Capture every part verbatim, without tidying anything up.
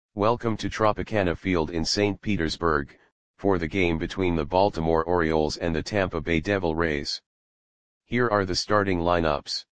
Welcome to Tropicana Field in Saint Petersburg, for the game between the Baltimore Orioles and the Tampa Bay Devil Rays. Here are the starting lineups.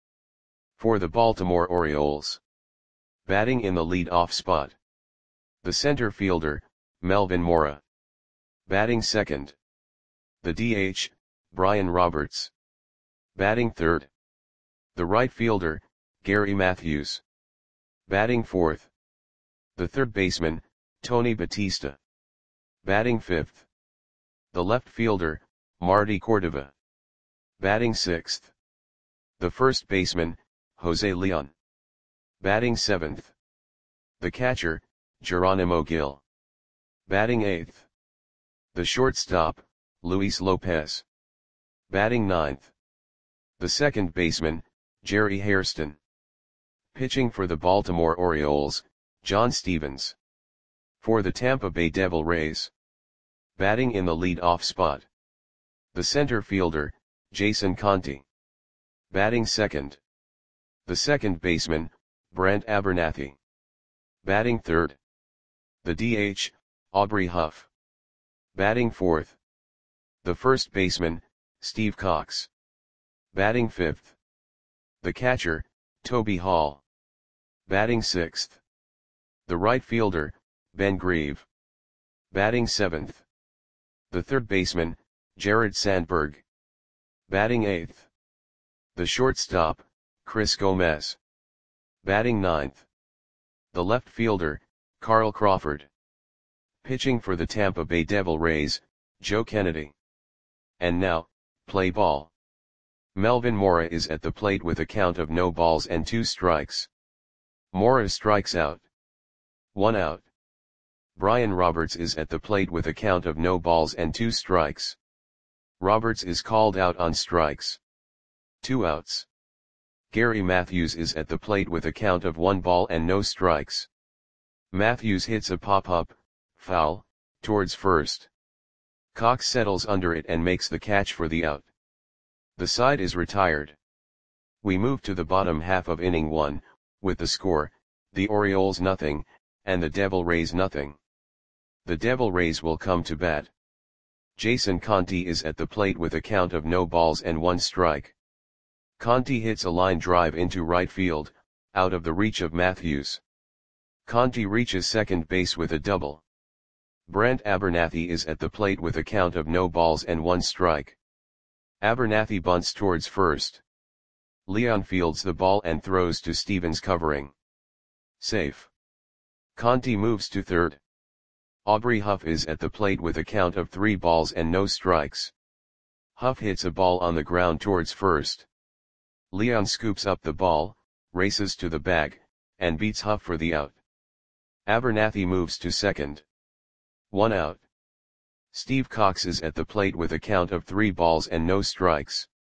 For the Baltimore Orioles. Batting in the lead-off spot. The center fielder, Melvin Mora. Batting second. The D H, Brian Roberts. Batting third. The right fielder, Gary Matthews. Batting fourth. The third baseman, Tony Batista. Batting fifth. The left fielder, Marty Cordova. Batting sixth. The first baseman, Jose Leon. Batting seventh. The catcher, Geronimo Gil. Batting eighth. The shortstop, Luis Lopez. Batting ninth. The second baseman, Jerry Hairston. Pitching for the Baltimore Orioles, John Stevens. For the Tampa Bay Devil Rays. Batting in the lead-off spot. The center fielder, Jason Conti. Batting second. The second baseman, Brent Abernathy. Batting third. The D H, Aubrey Huff. Batting fourth. The first baseman, Steve Cox. Batting fifth. The catcher, Toby Hall. Batting sixth. The right fielder, Ben Grieve. Batting seventh. The third baseman, Jared Sandberg. Batting eighth. The shortstop, Chris Gomez. Batting ninth. The left fielder, Carl Crawford. Pitching for the Tampa Bay Devil Rays, Joe Kennedy. And now, play ball. Melvin Mora is at the plate with a count of no balls and two strikes. Mora strikes out. One out. Brian Roberts is at the plate with a count of no balls and two strikes. Roberts is called out on strikes. Two outs. Gary Matthews is at the plate with a count of one ball and no strikes. Matthews hits a pop-up, foul, towards first. Cox settles under it and makes the catch for the out. The side is retired. We move to the bottom half of inning one, with the score, the Orioles nothing, and the Devil Rays nothing. The Devil Rays will come to bat. Jason Conti is at the plate with a count of no balls and one strike. Conti hits a line drive into right field, out of the reach of Matthews. Conti reaches second base with a double. Brent Abernathy is at the plate with a count of no balls and one strike. Abernathy bunts towards first. Leon fields the ball and throws to Stevens covering. Safe. Conti moves to third. Aubrey Huff is at the plate with a count of three balls and no strikes. Huff hits a ball on the ground towards first. Leon scoops up the ball, races to the bag, and beats Huff for the out. Abernathy moves to second. One out. Steve Cox is at the plate with a count of three balls and no strikes.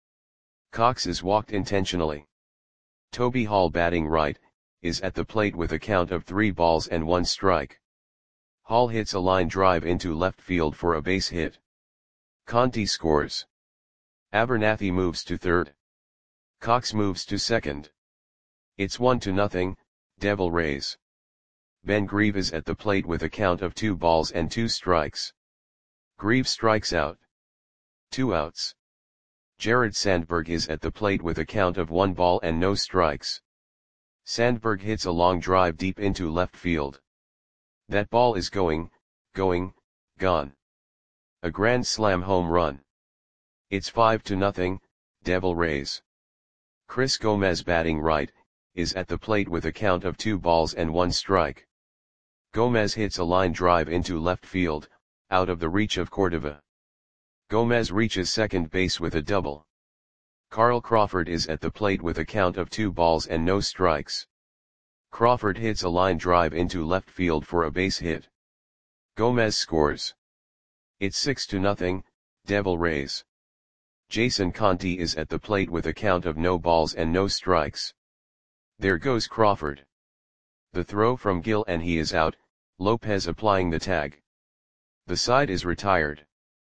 Cox is walked intentionally. Toby Hall, batting right, is at the plate with a count of three balls and one strike. Hall hits a line drive into left field for a base hit. Conti scores. Abernathy moves to third. Cox moves to second. It's one to nothing, Devil Rays. Ben Grieve is at the plate with a count of two balls and two strikes. Grieve strikes out. Two outs. Jared Sandberg is at the plate with a count of one ball and no strikes. Sandberg hits a long drive deep into left field. That ball is going, going, gone. A grand slam home run. It's five to nothing, Devil Rays. Chris Gomez, batting right, is at the plate with a count of two balls and one strike. Gomez hits a line drive into left field, out of the reach of Cordova. Gomez reaches second base with a double. Carl Crawford is at the plate with a count of two balls and no strikes. Crawford hits a line drive into left field for a base hit. Gomez scores. It's six to nothing, Devil Rays. Jason Conti is at the plate with a count of no balls and no strikes. There goes Crawford. The throw from Gil and he is out, Lopez applying the tag. The side is retired.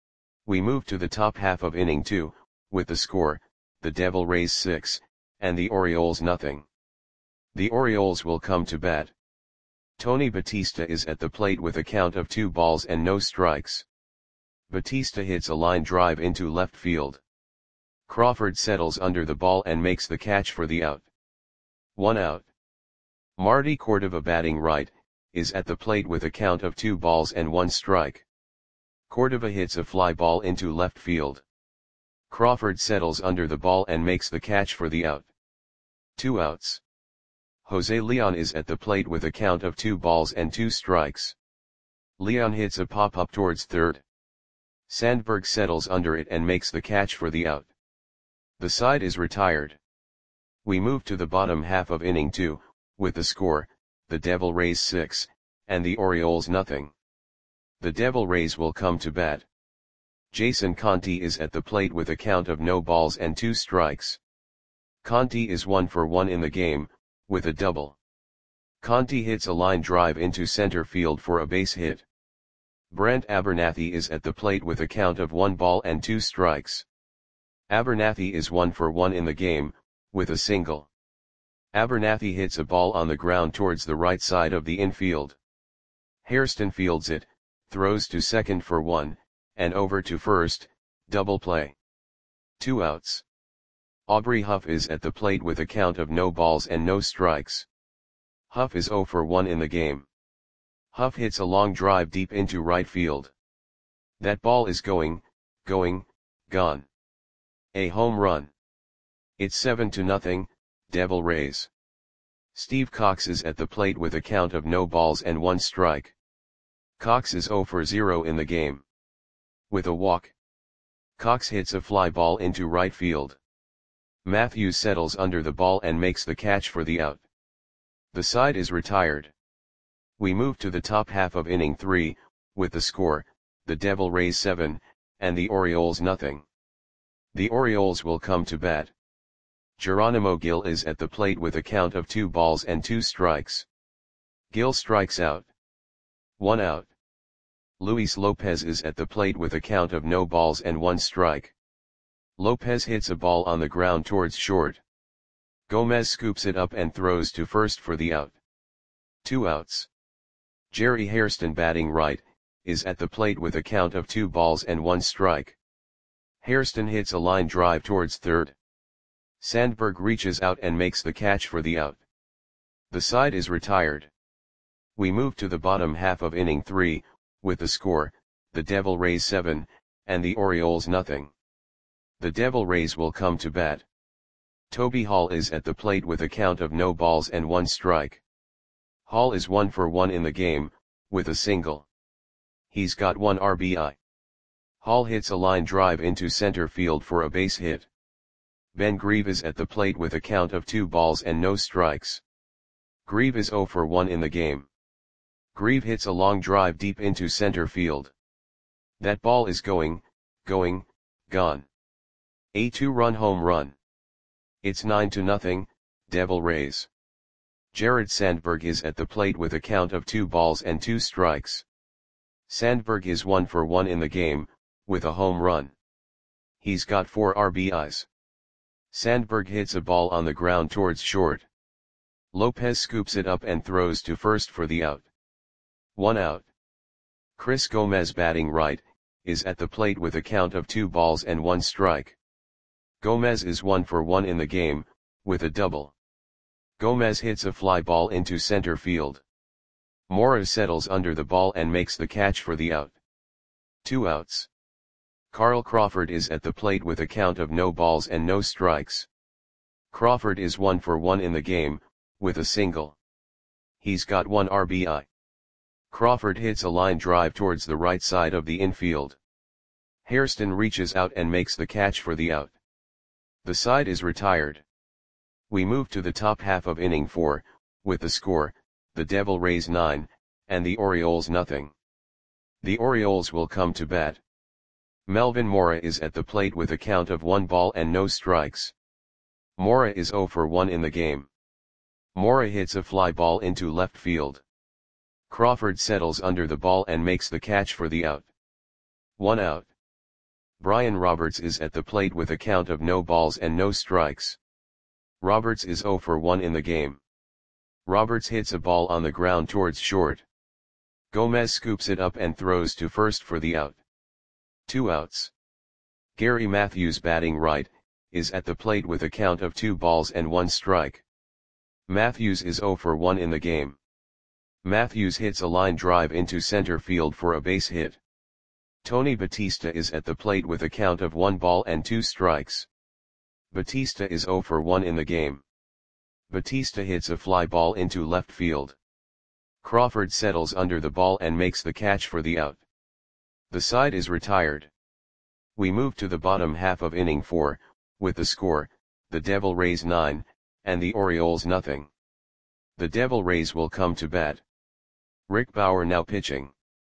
We move to the top half of inning two, with the score, the Devil Rays six, and the Orioles nothing. The Orioles will come to bat. Tony Batista is at the plate with a count of two balls and no strikes. Batista hits a line drive into left field. Crawford settles under the ball and makes the catch for the out. One out. Marty Cordova, batting right, is at the plate with a count of two balls and one strike. Cordova hits a fly ball into left field. Crawford settles under the ball and makes the catch for the out. Two outs. Jose Leon is at the plate with a count of two balls and two strikes. Leon hits a pop-up towards third. Sandberg settles under it and makes the catch for the out. The side is retired. We move to the bottom half of inning two, with the score, the Devil Rays six, and the Orioles nothing. The Devil Rays will come to bat. Jason Conti is at the plate with a count of no balls and two strikes. Conti is one for one in the game, with a double. Conti hits a line drive into center field for a base hit. Brent Abernathy is at the plate with a count of one ball and two strikes. Abernathy is one for one in the game, with a single. Abernathy hits a ball on the ground towards the right side of the infield. Hairston fields it, throws to second for one, and over to first, double play. Two outs. Aubrey Huff is at the plate with a count of no balls and no strikes. Huff is zero for one in the game. Huff hits a long drive deep into right field. That ball is going, going, gone. A home run. It's seven to nothing, Devil Rays. Steve Cox is at the plate with a count of no balls and one strike. Cox is zero for zero in the game. With a walk. Cox hits a fly ball into right field. Matthews settles under the ball and makes the catch for the out. The side is retired. We move to the top half of inning three, with the score, the Devil Rays seven, and the Orioles nothing. The Orioles will come to bat. Geronimo Gil is at the plate with a count of two balls and two strikes. Gil strikes out. One out. Luis Lopez is at the plate with a count of no balls and one strike. Lopez hits a ball on the ground towards short. Gomez scoops it up and throws to first for the out. Two outs. Jerry Hairston, batting right, is at the plate with a count of two balls and one strike. Hairston hits a line drive towards third. Sandberg reaches out and makes the catch for the out. The side is retired. We move to the bottom half of inning three, with the score, the Devil Rays seven, and the Orioles nothing. The Devil Rays will come to bat. Toby Hall is at the plate with a count of no balls and one strike. Hall is one for one in the game, with a single. He's got one R B I. Hall hits a line drive into center field for a base hit. Ben Grieve is at the plate with a count of two balls and no strikes. Grieve is zero for one in the game. Grieve hits a long drive deep into center field. That ball is going, going, gone. A two-run home run. It's nine to nothing, Devil Rays. Jared Sandberg is at the plate with a count of two balls and two strikes. Sandberg is one for one in the game, with a home run. He's got four R B Is. Sandberg hits a ball on the ground towards short. Lopez scoops it up and throws to first for the out. One out. Chris Gomez, batting right, is at the plate with a count of two balls and one strike. Gomez is one for one in the game, with a double. Gomez hits a fly ball into center field. Mora settles under the ball and makes the catch for the out. Two outs. Carl Crawford is at the plate with a count of no balls and no strikes. Crawford is one for one in the game, with a single. He's got one R B I. Crawford hits a line drive towards the right side of the infield. Hairston reaches out and makes the catch for the out. The side is retired. We move to the top half of inning four, with the score, the Devil Rays nine, and the Orioles nothing. The Orioles will come to bat. Melvin Mora is at the plate with a count of one ball and no strikes. Mora is zero for one in the game. Mora hits a fly ball into left field. Crawford settles under the ball and makes the catch for the out. One out. Brian Roberts is at the plate with a count of no balls and no strikes. Roberts is zero for one in the game. Roberts hits a ball on the ground towards short. Gomez scoops it up and throws to first for the out. Two outs. Gary Matthews batting right, is at the plate with a count of two balls and one strike. Matthews is oh for one in the game. Matthews hits a line drive into center field for a base hit. Tony Batista is at the plate with a count of one ball and two strikes. Batista is oh for one in the game. Batista hits a fly ball into left field. Crawford settles under the ball and makes the catch for the out. The side is retired. We move to the bottom half of inning four, with the score, the Devil Rays nine, and the Orioles nothing. The Devil Rays will come to bat. Rick Bauer now pitching.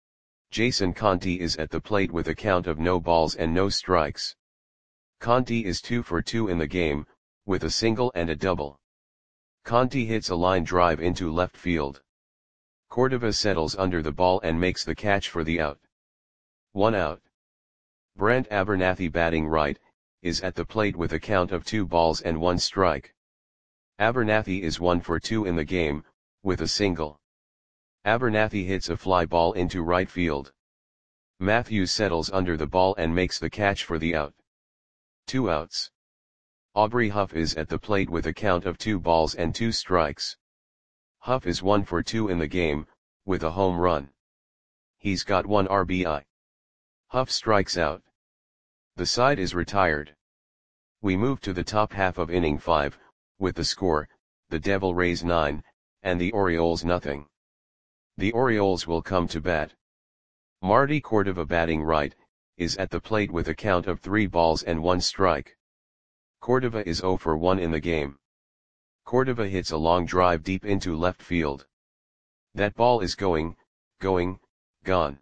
Jason Conti is at the plate with a count of no balls and no strikes. Conti is two for two in the game, with a single and a double. Conti hits a line drive into left field. Cordova settles under the ball and makes the catch for the out. One out. Brent Abernathy batting right, is at the plate with a count of two balls and one strike. Abernathy is one for two in the game, with a single. Abernathy hits a fly ball into right field. Matthews settles under the ball and makes the catch for the out. Two outs. Aubrey Huff is at the plate with a count of two balls and two strikes. Huff is one for two in the game, with a home run. He's got one R B I. Huff strikes out. The side is retired. We move to the top half of inning five, with the score, the Devil Rays nine, and the Orioles nothing. The Orioles will come to bat. Marty Cordova batting right, is at the plate with a count of three balls and one strike. Cordova is oh for one in the game. Cordova hits a long drive deep into left field. That ball is going, going, gone.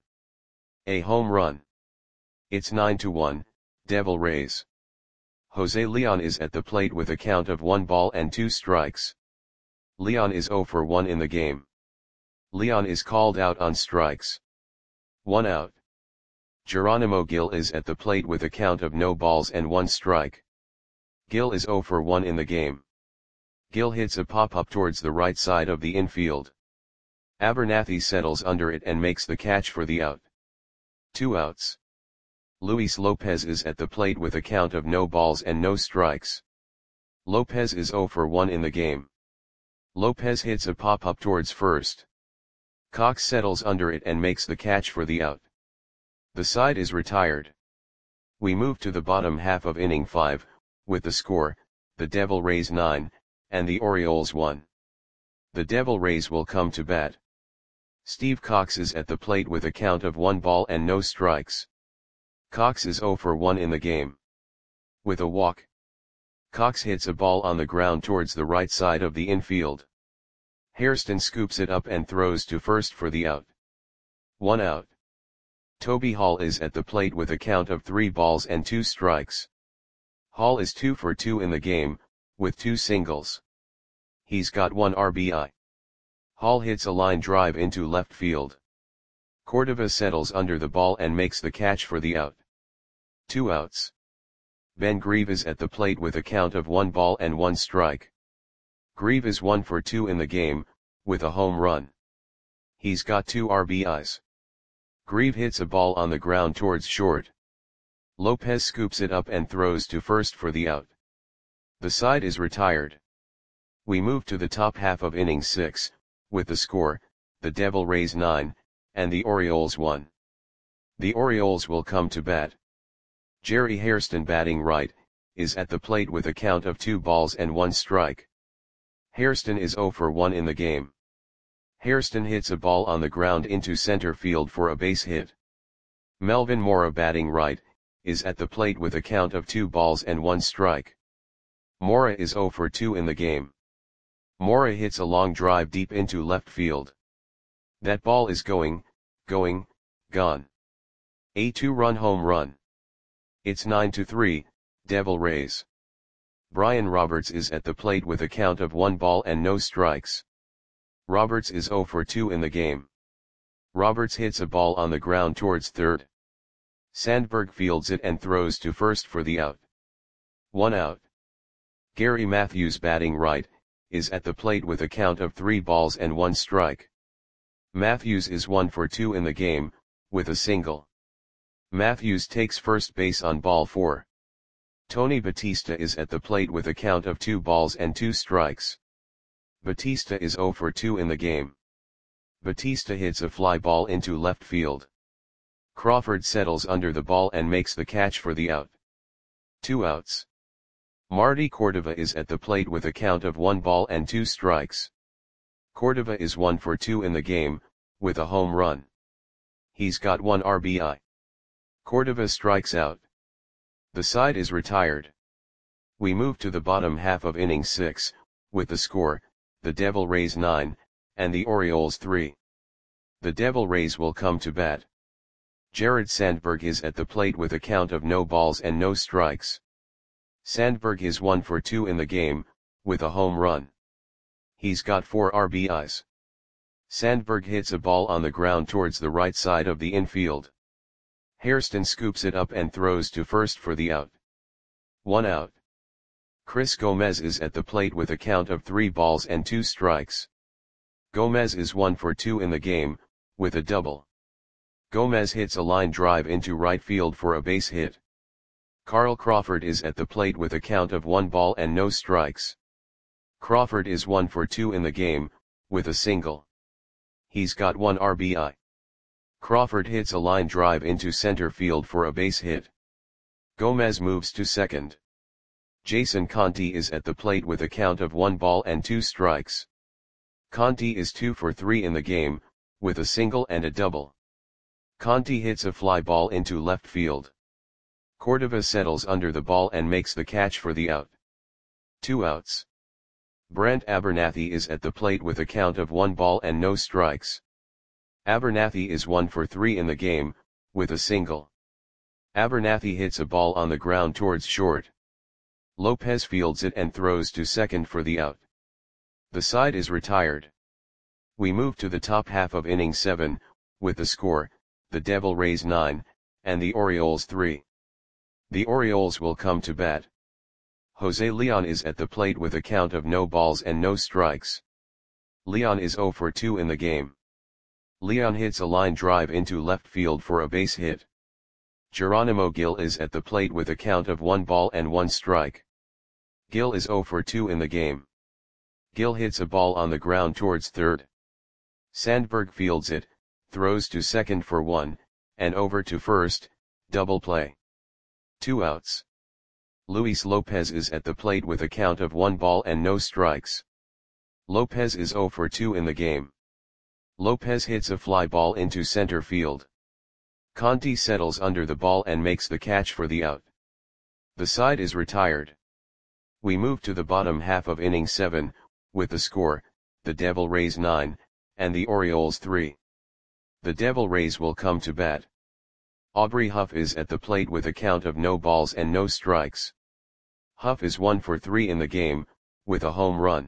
A home run. It's nine to one, Devil Rays. Jose Leon is at the plate with a count of one ball and two strikes. Leon is oh for one in the game. Leon is called out on strikes. One out. Geronimo Gil is at the plate with a count of no balls and one strike. Gil is oh for one in the game. Gil hits a pop-up towards the right side of the infield. Abernathy settles under it and makes the catch for the out. Two outs. Luis Lopez is at the plate with a count of no balls and no strikes. Lopez is oh for one in the game. Lopez hits a pop-up towards first. Cox settles under it and makes the catch for the out. The side is retired. We move to the bottom half of inning five, with the score, the Devil Rays nine, and the Orioles one. The Devil Rays will come to bat. Steve Cox is at the plate with a count of one ball and no strikes. Cox is oh for one in the game. With a walk. Cox hits a ball on the ground towards the right side of the infield. Hairston scoops it up and throws to first for the out. One out. Toby Hall is at the plate with a count of three balls and two strikes. Hall is two for two in the game, with two singles. He's got one R B I. Hall hits a line drive into left field. Cordova settles under the ball and makes the catch for the out. Two outs. Ben Grieve is at the plate with a count of one ball and one strike. Grieve is one for two in the game, with a home run. He's got two R B Is. Grieve hits a ball on the ground towards short. Lopez scoops it up and throws to first for the out. The side is retired. We move to the top half of inning six, with the score, the Devil Rays nine, and the Orioles one. The Orioles will come to bat. Jerry Hairston batting right, is at the plate with a count of two balls and one strike. Hairston is oh for one in the game. Hairston hits a ball on the ground into center field for a base hit. Melvin Mora batting right, is at the plate with a count of two balls and one strike. Mora is oh for two in the game. Mora hits a long drive deep into left field. That ball is going, going, gone. A two-run home run. It's nine to three, Devil Rays. Brian Roberts is at the plate with a count of one ball and no strikes. Roberts is oh for two in the game. Roberts hits a ball on the ground towards third. Sandberg fields it and throws to first for the out. One out. Gary Matthews batting right, is at the plate with a count of three balls and one strike. Matthews is one for two in the game, with a single. Matthews takes first base on ball four. Tony Batista is at the plate with a count of two balls and two strikes. Batista is zero for two in the game. Batista hits a fly ball into left field. Crawford settles under the ball and makes the catch for the out. Two outs. Marty Cordova is at the plate with a count of one ball and two strikes. Cordova is one for two in the game, with a home run. He's got one R B I. Cordova strikes out. The side is retired. We move to the bottom half of inning six, with the score, the Devil Rays nine, and the Orioles three. The Devil Rays will come to bat. Jared Sandberg is at the plate with a count of no balls and no strikes. Sandberg is one for two in the game, with a home run. He's got four R B Is. Sandberg hits a ball on the ground towards the right side of the infield. Hairston scoops it up and throws to first for the out. One out. Chris Gomez is at the plate with a count of three balls and two strikes. Gomez is one for two in the game, with a double. Gomez hits a line drive into right field for a base hit. Carl Crawford is at the plate with a count of one ball and no strikes. Crawford is one for two in the game, with a single. He's got one R B I. Crawford hits a line drive into center field for a base hit. Gomez moves to second. Jason Conti is at the plate with a count of one ball and two strikes. Conti is two for three in the game, with a single and a double. Conti hits a fly ball into left field. Cordova settles under the ball and makes the catch for the out. Two outs. Brent Abernathy is at the plate with a count of one ball and no strikes. Abernathy is one for three in the game, with a single. Abernathy hits a ball on the ground towards short. Lopez fields it and throws to second for the out. The side is retired. We move to the top half of inning seven, with the score, the Devil Rays nine, and the Orioles three. The Orioles will come to bat. Jose Leon is at the plate with a count of no balls and no strikes. Leon is zero for two in the game. Leon hits a line drive into left field for a base hit. Geronimo Gil is at the plate with a count of one ball and one strike. Gil is zero for two in the game. Gil hits a ball on the ground towards third. Sandberg fields it, throws to second for one, and over to first, double play. Two outs. Luis Lopez is at the plate with a count of one ball and no strikes. Lopez is zero for two in the game. Lopez hits a fly ball into center field. Conti settles under the ball and makes the catch for the out. The side is retired. We move to the bottom half of inning seven, with the score, the Devil Rays nine, and the Orioles three. The Devil Rays will come to bat. Aubrey Huff is at the plate with a count of no balls and no strikes. Huff is one for three in the game, with a home run.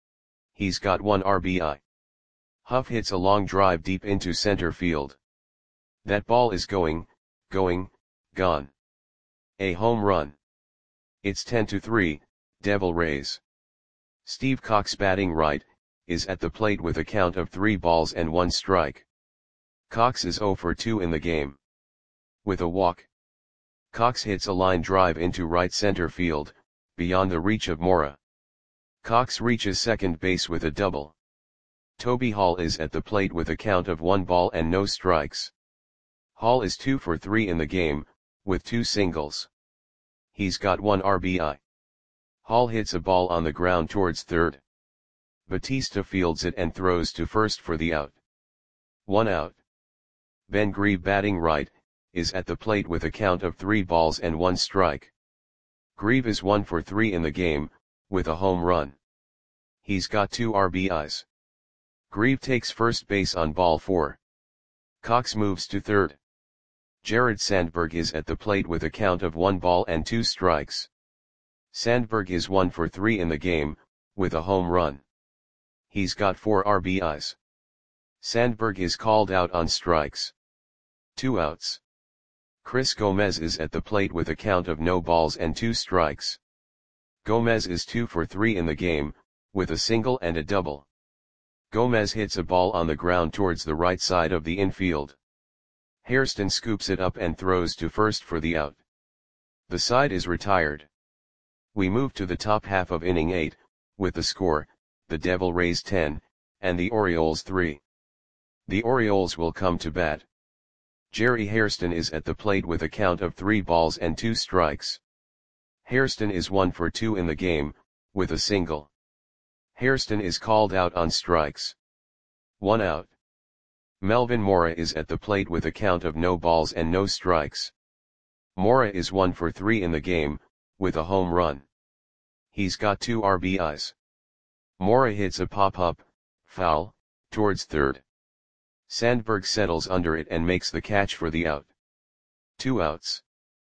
He's got one R B I. Huff hits a long drive deep into center field. That ball is going, going, gone. A home run. It's ten to three, Devil Rays. Steve Cox, batting right, is at the plate with a count of three balls and one strike. Cox is zero for two in the game. With a walk. Cox hits a line drive into right center field, beyond the reach of Mora. Cox reaches second base with a double. Toby Hall is at the plate with a count of one ball and no strikes. Hall is two for three in the game, with two singles. He's got one R B I. Hall hits a ball on the ground towards third. Batista fields it and throws to first for the out. One out. Ben Grieve, batting right, is at the plate with a count of three balls and one strike. Grieve is one for three in the game, with a home run. He's got two R B Is. Grieve takes first base on ball four. Cox moves to third. Jared Sandberg is at the plate with a count of one ball and two strikes. Sandberg is one for three in the game, with a home run. He's got four R B Is. Sandberg is called out on strikes. Two outs. Chris Gomez is at the plate with a count of no balls and two strikes. Gomez is two for three in the game, with a single and a double. Gomez hits a ball on the ground towards the right side of the infield. Hairston scoops it up and throws to first for the out. The side is retired. We move to the top half of inning eight, with the score, the Devil Rays ten, and the Orioles three. The Orioles will come to bat. Jerry Hairston is at the plate with a count of three balls and two strikes. Hairston is one for two in the game, with a single. Hairston is called out on strikes. One out. Melvin Mora is at the plate with a count of no balls and no strikes. Mora is one for three in the game, with a home run. He's got two R B Is. Mora hits a pop-up, foul, towards third. Sandberg settles under it and makes the catch for the out. Two outs.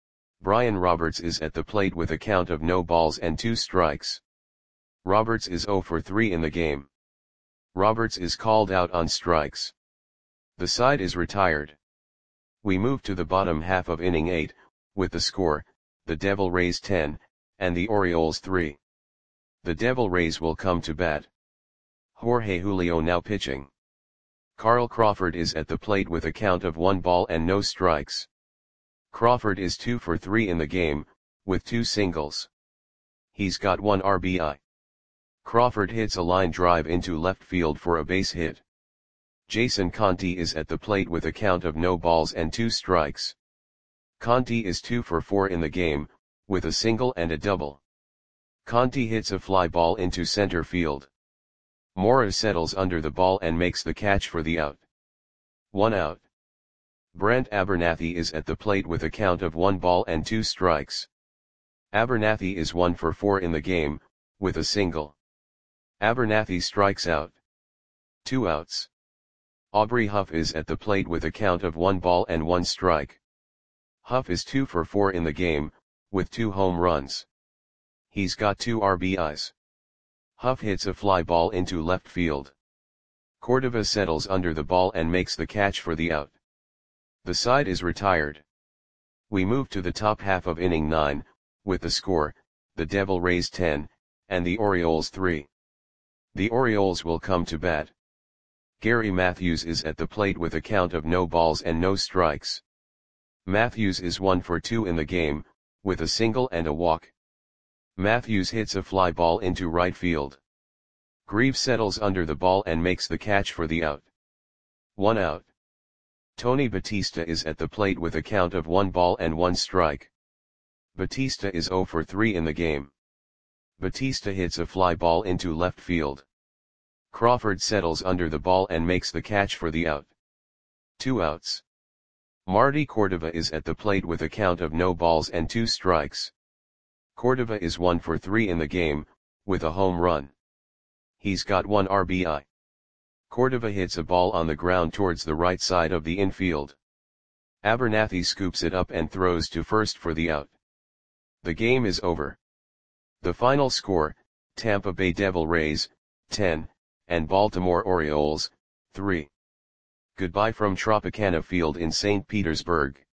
Brian Roberts is at the plate with a count of no balls and two strikes. Roberts is zero for three in the game. Roberts is called out on strikes. The side is retired. We move to the bottom half of inning eight, with the score, the Devil Rays ten, and the Orioles three. The Devil Rays will come to bat. Jorge Julio now pitching. Carl Crawford is at the plate with a count of one ball and no strikes. Crawford is two for three in the game, with two singles. He's got one R B I. Crawford hits a line drive into left field for a base hit. Jason Conti is at the plate with a count of no balls and two strikes. Conti is two for four in the game, with a single and a double. Conti hits a fly ball into center field. Mora settles under the ball and makes the catch for the out. One out. Brent Abernathy is at the plate with a count of one ball and two strikes. Abernathy is one for four in the game, with a single. Abernathy strikes out. Two outs. Aubrey Huff is at the plate with a count of one ball and one strike. Huff is two for four in the game, with two home runs. He's got two R B Is. Huff hits a fly ball into left field. Cordova settles under the ball and makes the catch for the out. The side is retired. We move to the top half of inning nine, with the score, the Devil Rays ten, and the Orioles three. The Orioles will come to bat. Gary Matthews is at the plate with a count of no balls and no strikes. Matthews is one for two in the game, with a single and a walk. Matthews hits a fly ball into right field. Greaves settles under the ball and makes the catch for the out. One out. Tony Batista is at the plate with a count of one ball and one strike. Batista is zero for three in the game. Batista hits a fly ball into left field. Crawford settles under the ball and makes the catch for the out. Two outs. Marty Cordova is at the plate with a count of no balls and two strikes. Cordova is one for three in the game, with a home run. He's got one R B I. Cordova hits a ball on the ground towards the right side of the infield. Abernathy scoops it up and throws to first for the out. The game is over. The final score, Tampa Bay Devil Rays, ten, and Baltimore Orioles, three. Goodbye from Tropicana Field in Saint Petersburg.